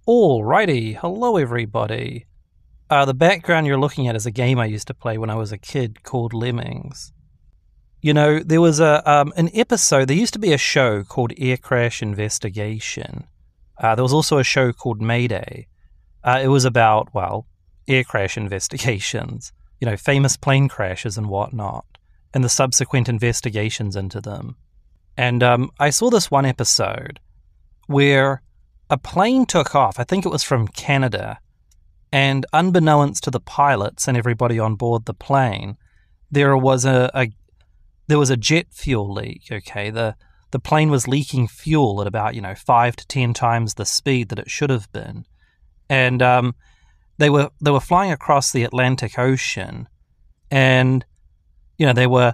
Alrighty, hello everybody. The background you're looking at is a game I used to play when I was a kid called Lemmings. You know, there was an episode, there used to be a show called Air Crash Investigation. There was also a show called Mayday. It was about, air crash investigations, famous plane crashes and whatnot, and the subsequent investigations into them. And I saw this one episode where a plane took off, I think it was from Canada, and unbeknownst to the pilots and everybody on board the plane, there was a jet fuel leak, okay? The plane was leaking fuel at about, 5 to 10 times the speed that it should have been. And they were flying across the Atlantic Ocean, and, they were,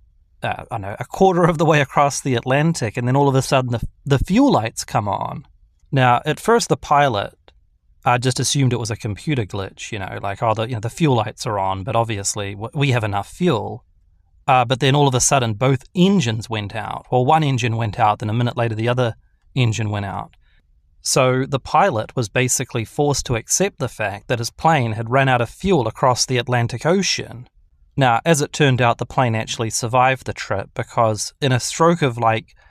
a quarter of the way across the Atlantic, and then all of a sudden the fuel lights come on. Now, at first the pilot just assumed it was a computer glitch, the fuel lights are on, but obviously we have enough fuel. But then all of a sudden both engines went out. Well, one engine went out, then a minute later the other engine went out. So the pilot was basically forced to accept the fact that his plane had run out of fuel across the Atlantic Ocean. Now, as it turned out, the plane actually survived the trip because in a stroke of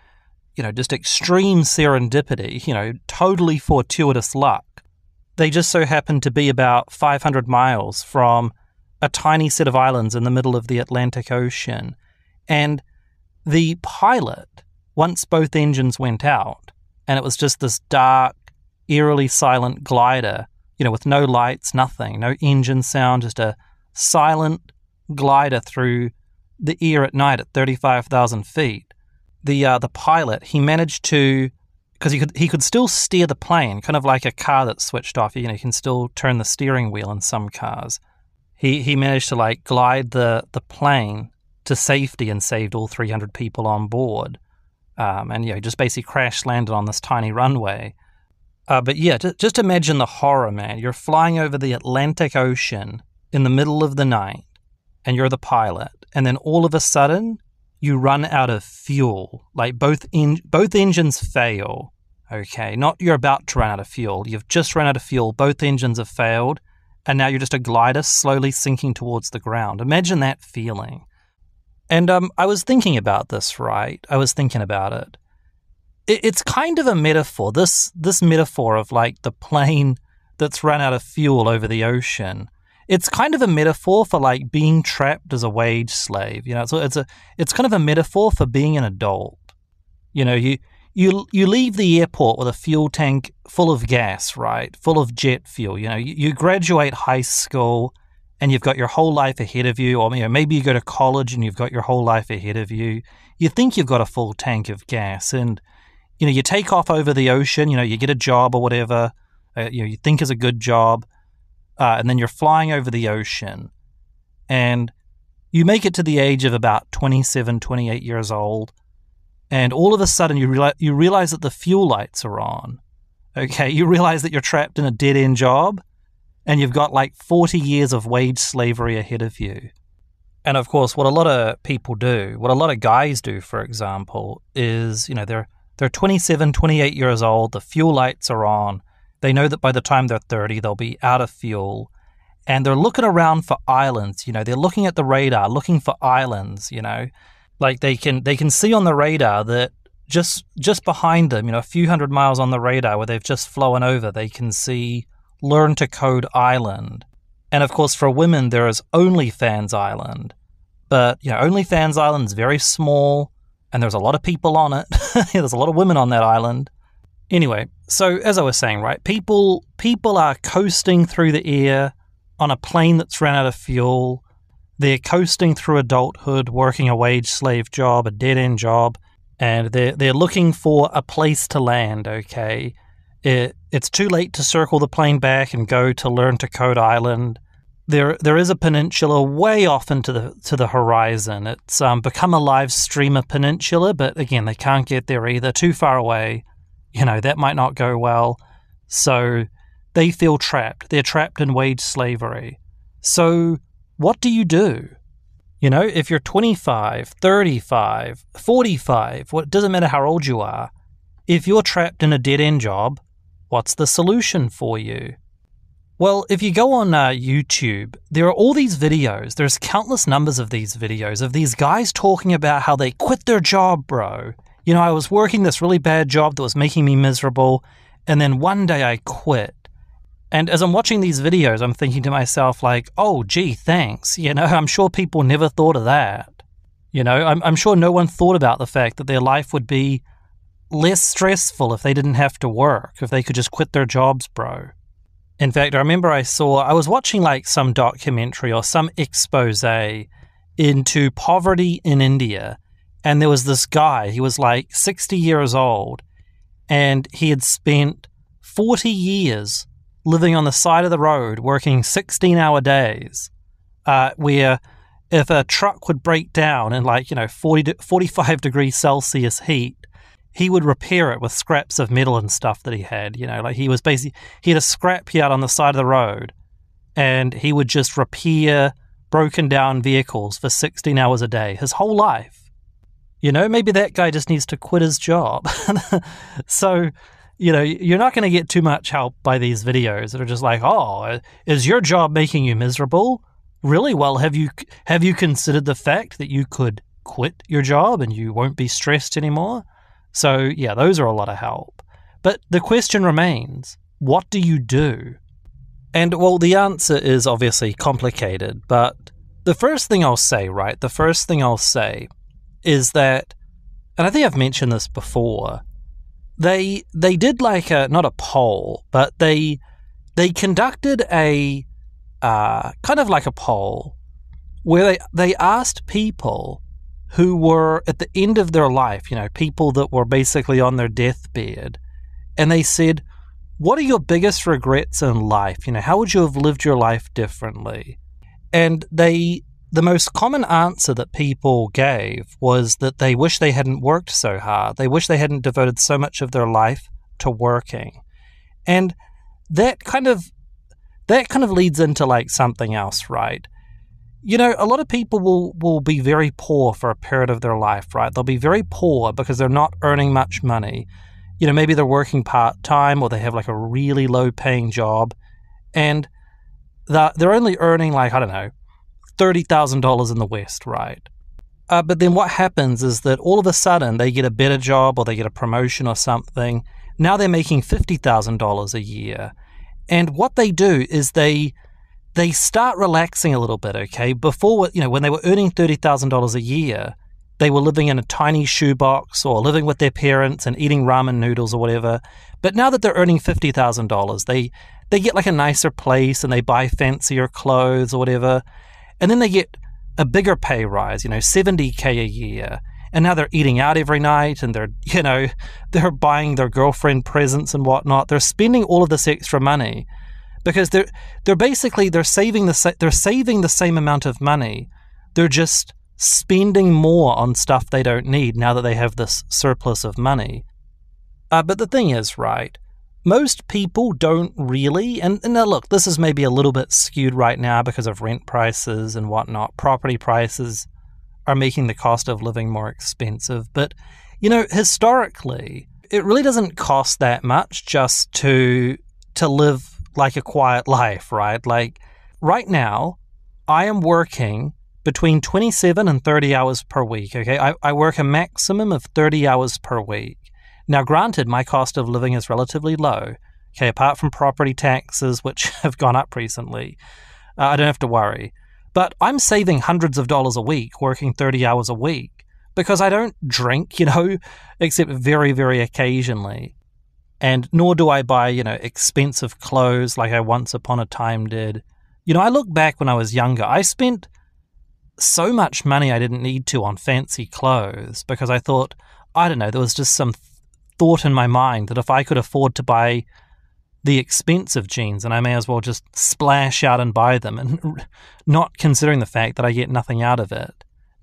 just extreme serendipity, totally fortuitous luck, they just so happened to be about 500 miles from a tiny set of islands in the middle of the Atlantic Ocean. And the pilot, once both engines went out, and it was just this dark, eerily silent glider, with no lights, nothing, no engine sound, just a silent glider through the air at night at 35,000 feet. The pilot, he managed to, because he could still steer the plane, kind of like a car that's switched off. You can still turn the steering wheel in some cars. He managed to glide the plane to safety and saved all 300 people on board. And just basically crash landed on this tiny runway. But just imagine the horror, man. You're flying over the Atlantic Ocean in the middle of the night, and you're the pilot, and then all of a sudden you run out of fuel. Both engines fail. Okay, not you're about to run out of fuel. You've just run out of fuel. Both engines have failed, and now you're just a glider slowly sinking towards the ground. Imagine that feeling. And I was thinking about this, right? I was thinking about it. It's kind of a metaphor. This metaphor of the plane that's run out of fuel over the ocean. It's kind of a metaphor for being trapped as a wage slave. It's kind of a metaphor for being an adult. You leave the airport with a fuel tank full of gas, right? Full of jet fuel. You graduate high school and you've got your whole life ahead of you, or maybe you go to college and you've got your whole life ahead of you. You think you've got a full tank of gas, and you take off over the ocean. You get a job or whatever. You think is a good job. And then you're flying over the ocean, and you make it to the age of about 27, 28 years old, and all of a sudden you realize that the fuel lights are on. Okay, you realize that you're trapped in a dead-end job, and you've got 40 years of wage slavery ahead of you. And of course, what a lot of people do, what a lot of guys do, for example, is, they're 27, 28 years old, the fuel lights are on. They know that by the time they're 30, they'll be out of fuel, and they're looking around for islands. They're looking at the radar, looking for islands. They can see on the radar that just behind them, a few hundred miles on the radar where they've just flown over, they can see Learn to Code Island. And of course, for women, there is OnlyFans Island, but OnlyFans Island is very small, and there's a lot of people on it. There's a lot of women on that island. Anyway, so as I was saying, right, people are coasting through the air on a plane that's run out of fuel. They're coasting through adulthood, working a wage slave job, a dead-end job, and they're looking for a place to land, okay? It's too late to circle the plane back and go to Learn to Code Island. There is a peninsula way off into the horizon. It's become a live streamer peninsula, but again, they can't get there either. Too far away. That might not go well. So they feel trapped. They're trapped in wage slavery. So what do? If you're 25, 35, 45, it doesn't matter how old you are, if you're trapped in a dead-end job, What's the solution for you? Well, if you go on YouTube, there are all these videos. There's countless numbers of these videos of these guys talking about how they quit their job, bro. You know, I was working this really bad job that was making me miserable, and then one day I quit. And as I'm watching these videos, I'm thinking to myself, like, oh, gee, thanks. You know, I'm sure people never thought of that. You know, I'm sure no one thought about the fact that their life would be less stressful if they didn't have to work, if they could just quit their jobs, bro. In fact, I remember I was watching like some documentary or some expose into poverty in India, and there was this guy, he was like 60 years old, and he had spent 40 years living on the side of the road, working 16-hour days, where if a truck would break down in 45 degrees Celsius heat, he would repair it with scraps of metal and stuff that he had. You know, like he had a scrap yard on the side of the road, and he would just repair broken down vehicles for 16 hours a day, his whole life. You know, maybe that guy just needs to quit his job. So, you know, you're not going to get too much help by these videos that are just like, oh, is your job making you miserable? Really? Well, have you considered the fact that you could quit your job and you won't be stressed anymore? So, yeah, those are a lot of help. But the question remains, what do you do? And, well, the answer is obviously complicated, but the first thing I'll say is that, and I think I've mentioned this before, they did like not a poll, but they conducted a kind of like a poll where they asked people who were at the end of their life, you know, people that were basically on their deathbed, and they said, what are your biggest regrets in life? You know, how would you have lived your life differently? And the most common answer that people gave was that they wish they hadn't worked so hard. They wish they hadn't devoted so much of their life to working. And that kind of leads into like something else, right? You know, a lot of people will be very poor for a period of their life, right? They'll be very poor because they're not earning much money. You know, maybe they're working part-time or they have like a really low-paying job, and they're only earning like, I don't know, $30,000 in the West, right? But then what happens is that all of a sudden they get a better job or they get a promotion or something. Now they're making $50,000 a year. And what they do is they start relaxing a little bit, okay? Before, you know, when they were earning $30,000 a year, they were living in a tiny shoebox or living with their parents and eating ramen noodles or whatever. But now that they're earning $50,000, they get like a nicer place and they buy fancier clothes or whatever. And then they get a bigger pay rise, you know, $70K a year. And now they're eating out every night and they're buying their girlfriend presents and whatnot. They're spending all of this extra money because they're saving the same amount of money. They're just spending more on stuff they don't need now that they have this surplus of money. But the thing is, right, most people don't really, and now look, this is maybe a little bit skewed right now because of rent prices and whatnot. Property prices are making the cost of living more expensive. But, you know, historically, it really doesn't cost that much just to live like a quiet life, right? Like, right now, I am working between 27 and 30 hours per week, okay? I work a maximum of 30 hours per week. Now, granted, my cost of living is relatively low, okay, apart from property taxes, which have gone up recently. I don't have to worry. But I'm saving hundreds of dollars a week working 30 hours a week because I don't drink, you know, except very, very occasionally. And nor do I buy, you know, expensive clothes like I once upon a time did. You know, I look back when I was younger, I spent so much money I didn't need to on fancy clothes because I thought, I don't know, there was just some thought in my mind that if I could afford to buy the expensive jeans, and I may as well just splash out and buy them, and not considering the fact that I get nothing out of it.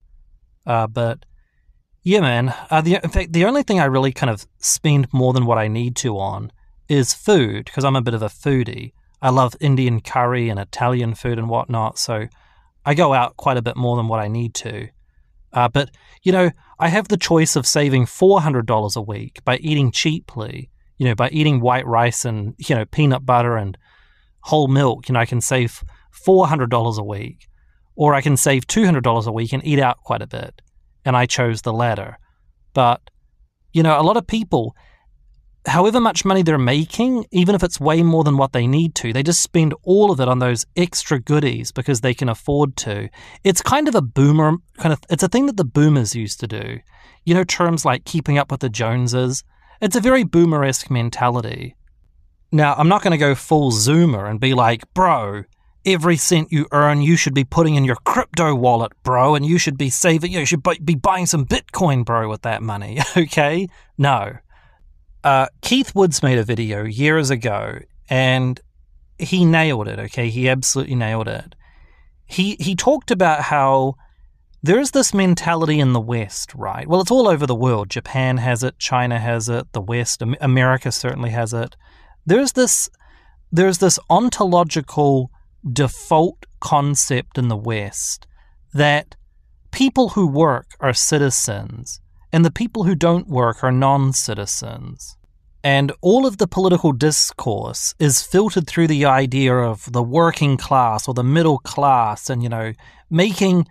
But yeah, man. In fact, the only thing I really kind of spend more than what I need to on is food, because I'm a bit of a foodie. I love Indian curry and Italian food and whatnot, so I go out quite a bit more than what I need to. But, you know, I have the choice of saving $400 a week by eating cheaply, by eating white rice and, peanut butter and whole milk, I can save $400 a week, or I can save $200 a week and eat out quite a bit. And I chose the latter. But, a lot of people, however much money they're making, even if it's way more than what they need to, they just spend all of it on those extra goodies because they can afford to. It's kind of a boomer, it's a thing that the boomers used to do. Terms like keeping up with the Joneses. It's a very boomer-esque mentality. Now, I'm not going to go full zoomer and be like, bro, every cent you earn, you should be putting in your crypto wallet, bro, and you should be saving, you should be buying some Bitcoin, bro, with that money, okay? No. Keith Woods made a video years ago, and he nailed it, okay? He absolutely nailed it. He talked about how there's this mentality in the West, right? Well, it's all over the world. Japan has it, China has it, the West, America certainly has it. There's this ontological default concept in the West that people who work are citizens and the people who don't work are non-citizens. And all of the political discourse is filtered through the idea of the working class or the middle class and, making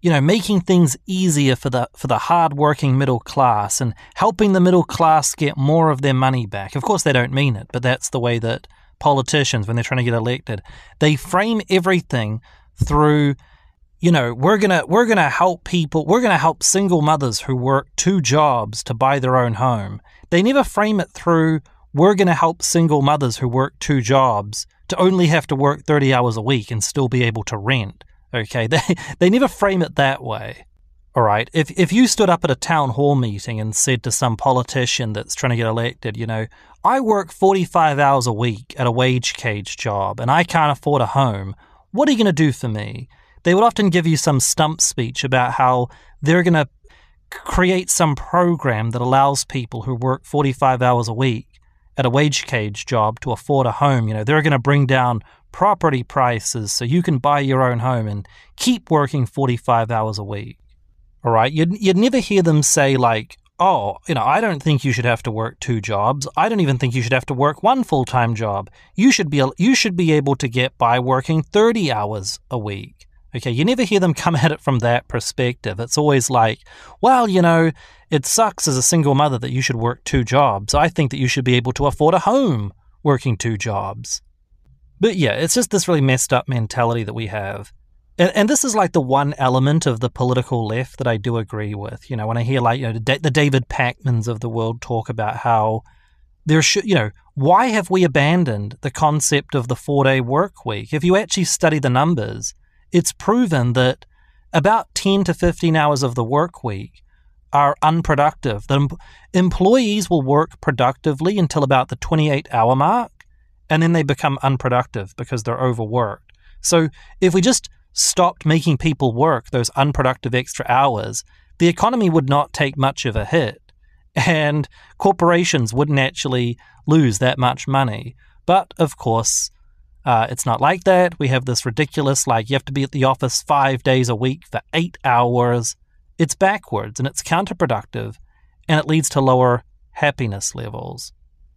things easier for the hard-working middle class and helping the middle class get more of their money back. Of course, they don't mean it, but that's the way that politicians, when they're trying to get elected, they frame everything through, we're gonna help people, we're gonna help single mothers who work 2 jobs to buy their own home. They never frame it through, we're gonna help single mothers who work 2 jobs to only have to work 30 hours a week and still be able to rent. Okay, they never frame it that way. All right, if you stood up at a town hall meeting and said to some politician that's trying to get elected, I work 45 hours a week at a wage cage job and I can't afford a home, what are you going to do for me? They would often give you some stump speech about how they're going to create some program that allows people who work 45 hours a week at a wage cage job to afford a home. They're going to bring down property prices so you can buy your own home and keep working 45 hours a week. All right, you'd never hear them say like, oh, I don't think you should have to work 2 jobs. I don't even think you should have to work 1 full-time job. You should be able to get by working 30 hours a week. Okay, you never hear them come at it from that perspective. It's always like, well, it sucks as a single mother that you should work 2 jobs. I think that you should be able to afford a home working 2 jobs. But yeah, it's just this really messed up mentality that we have. And this is like the one element of the political left that I do agree with. When I hear like, the David Pakmans of the world talk about how there should, why have we abandoned the concept of the 4-day work week? If you actually study the numbers, it's proven that about 10 to 15 hours of the work week are unproductive. The employees will work productively until about the 28-hour mark, and then they become unproductive because they're overworked. So if we just stopped making people work those unproductive extra hours, the economy would not take much of a hit, and corporations wouldn't actually lose that much money. But, of course, it's not like that. We have this ridiculous, you have to be at the office 5 days a week for 8 hours. It's backwards, and it's counterproductive, and it leads to lower happiness levels.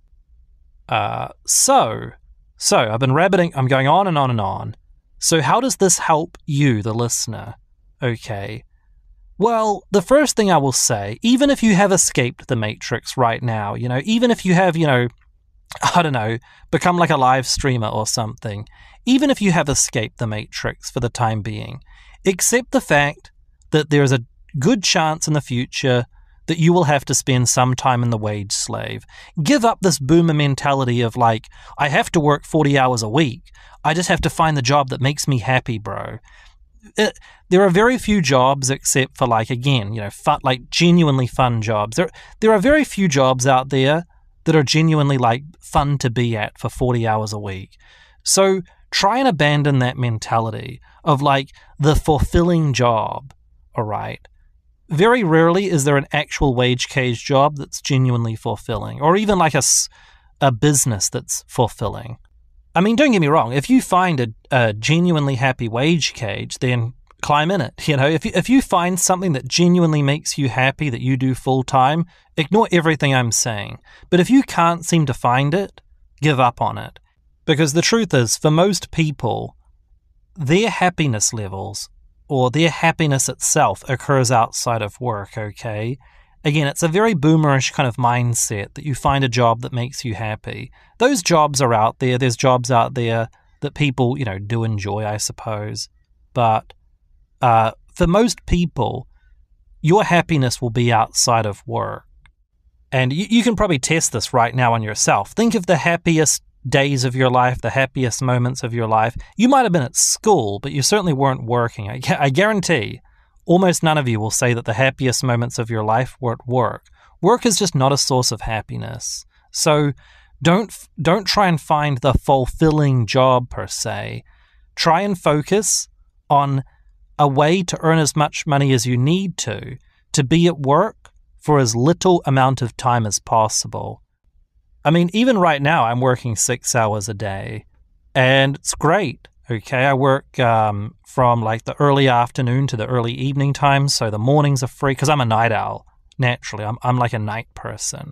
So I've been rabbiting, I'm going on and on and on. So how does this help you, the listener? Okay. Well, the first thing I will say, even if you have escaped the Matrix right now, even if you have, I don't know, become like a live streamer or something, even if you have escaped the Matrix for the time being, accept the fact that there is a good chance in the future that you will have to spend some time in the wage slave. Give up this boomer mentality of I have to work 40 hours a week. I just have to find the job that makes me happy, bro. There are very few jobs except for fun, genuinely fun jobs. There are very few jobs out there that are genuinely fun to be at for 40 hours a week. So try and abandon that mentality of the fulfilling job, all right? Very rarely is there an actual wage cage job that's genuinely fulfilling, or even a business that's fulfilling. I mean, don't get me wrong. If you find a genuinely happy wage cage, then climb in it. If you find something that genuinely makes you happy that you do full time, ignore everything I'm saying. But if you can't seem to find it, give up on it. Because the truth is, for most people, their happiness levels or their happiness itself occurs outside of work, okay? Again, it's a very boomerish kind of mindset that you find a job that makes you happy. Those jobs are out there. There's jobs out there that people, do enjoy, I suppose. But for most people, your happiness will be outside of work. And you can probably test this right now on yourself. Think of the happiest days of your life, the happiest moments of your life. You might have been at school, but you certainly weren't working. I guarantee almost none of you will say that the happiest moments of your life were at work. Work is just not a source of happiness. So don't try and find the fulfilling job per se. Try and focus on a way to earn as much money as you need to be at work for as little amount of time as possible. I mean, even right now, I'm working 6 hours a day, and it's great. Okay, I work from like the early afternoon to the early evening time, so the mornings are free because I'm a night owl. Naturally, I'm like a night person.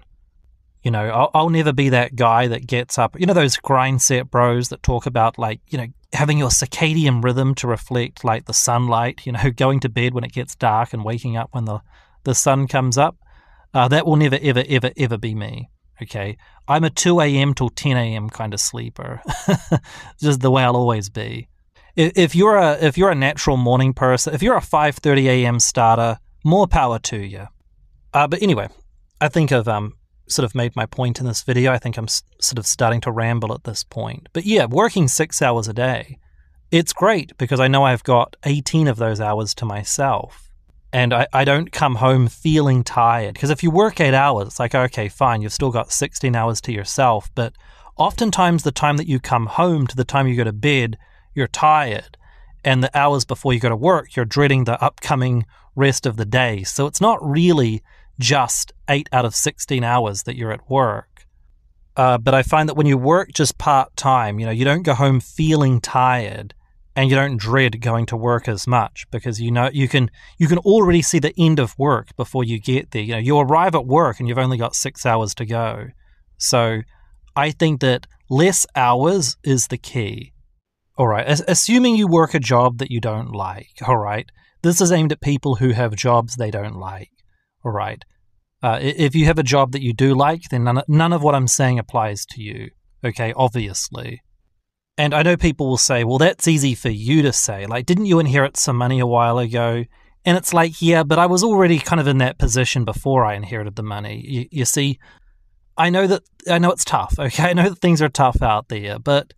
I'll never be that guy that gets up. Those grind set bros that talk about having your circadian rhythm to reflect like the sunlight. Going to bed when it gets dark and waking up when the sun comes up. That will never ever ever ever be me. Okay, I'm a 2 a.m. till 10 a.m. kind of sleeper. Just the way I'll always be. If you're a natural morning person, if you're a 5:30 a.m. starter, more power to you. But anyway, I think I've sort of made my point in this video. I think I'm sort of starting to ramble at this point. But yeah, working 6 hours a day, it's great because I know I've got 18 of those hours to myself. And I don't come home feeling tired. Because if you work 8 hours, it's like, okay, fine, you've still got 16 hours to yourself. But oftentimes the time that you come home to the time you go to bed, you're tired. And the hours before you go to work, you're dreading the upcoming rest of the day. So it's not really just 8 out of 16 hours that you're at work. But I find that when you work just part-time, you don't go home feeling tired. And you don't dread going to work as much because you can already see the end of work before you get there. You arrive at work and you've only got 6 hours to go. So I think that less hours is the key. All right, assuming you work a job that you don't like, all right, this is aimed at people who have jobs they don't like, all right. If you have a job that you do like, then none of what I'm saying applies to you, okay, obviously. And I know people will say, well, that's easy for you to say. Like, didn't you inherit some money a while ago? And it's like, yeah, but I was already kind of in that position before I inherited the money. You see, I know it's tough, okay? I know that things are tough out there, but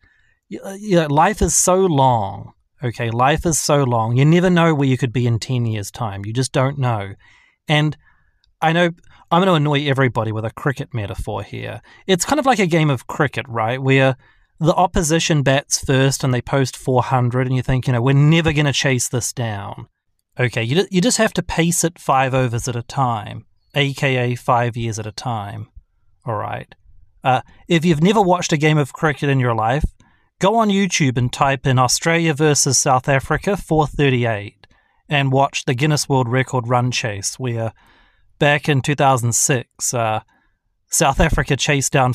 life is so long, okay? Life is so long. You never know where you could be in 10 years' time. You just don't know. And I know I'm going to annoy everybody with a cricket metaphor here. It's kind of like a game of cricket, right? Where the opposition bats first and they post 400 and you think, we're never going to chase this down. Okay, you just have to pace it 5 overs at a time, aka 5 years at a time. All right. If you've never watched a game of cricket in your life, go on YouTube and type in Australia versus South Africa 438 and watch the Guinness World Record run chase where back in 2006, South Africa chased down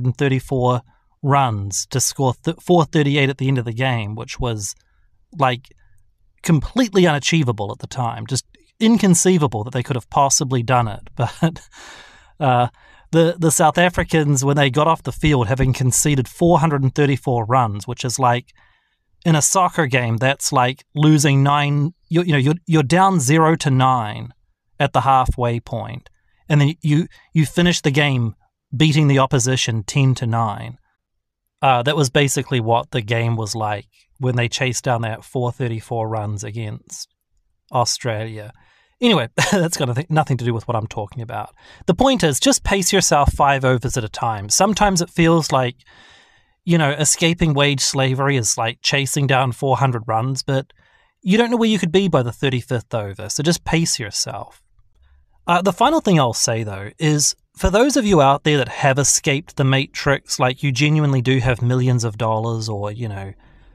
434 runs to score 438 at the end of the game, which was like completely unachievable at the time, just inconceivable that they could have possibly done it. But the South Africans, when they got off the field, having conceded 434 runs, which is like in a soccer game, that's like losing 9. You're down 0-9 at the halfway point, and then you finish the game beating the opposition 10-9. That was basically what the game was like when they chased down that 434 runs against Australia. Anyway, that's got nothing to do with what I'm talking about. The point is, just pace yourself 5 overs at a time. Sometimes it feels like, escaping wage slavery is like chasing down 400 runs, but you don't know where you could be by the 35th over, so just pace yourself. The final thing I'll say, though, is for those of you out there that have escaped the matrix, like you genuinely do have millions of dollars or,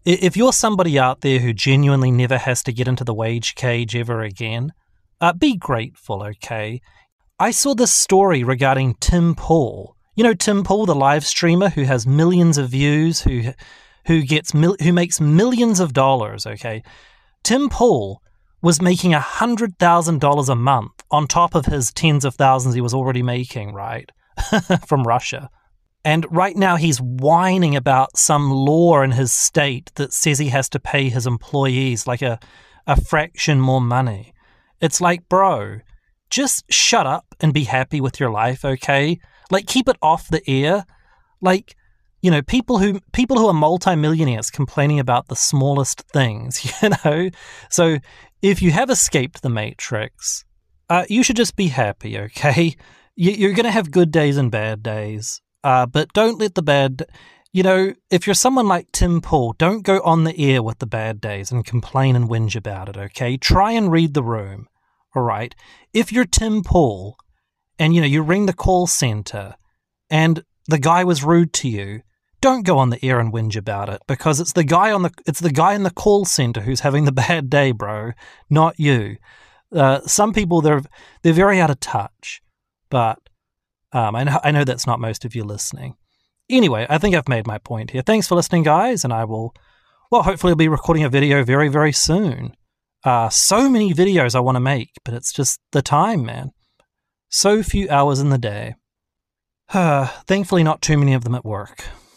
If you're somebody out there who genuinely never has to get into the wage cage ever again, be grateful, okay? I saw this story regarding Tim Pool. You know Tim Pool, the live streamer who has millions of views, who makes millions of dollars, okay? Tim Pool was making $100,000 a month on top of his tens of thousands he was already making, right? From Russia. And right now he's whining about some law in his state that says he has to pay his employees like a fraction more money. It's like, bro, just shut up and be happy with your life, okay? Like, keep it off the air. Like, you know, people who are multimillionaires complaining about the smallest things, you know? So if you have escaped the Matrix, you should just be happy, okay? You're going to have good days and bad days, but don't let the bad... You know, if you're someone like Tim Pool, don't go on the air with the bad days and complain and whinge about it, okay? Try and read the room, all right? If you're Tim Pool and, you know, you ring the call center and the guy was rude to you, don't go on the air and whinge about it, because it's the guy in the call center who's having the bad day, bro, not you. Some people, they're very out of touch, but I know that's not most of you listening. Anyway, I think I've made my point here. Thanks for listening, guys, and I will, hopefully I'll be recording a video very, very soon. So many videos I want to make, but it's just the time, man. So few hours in the day. Thankfully not too many of them at work.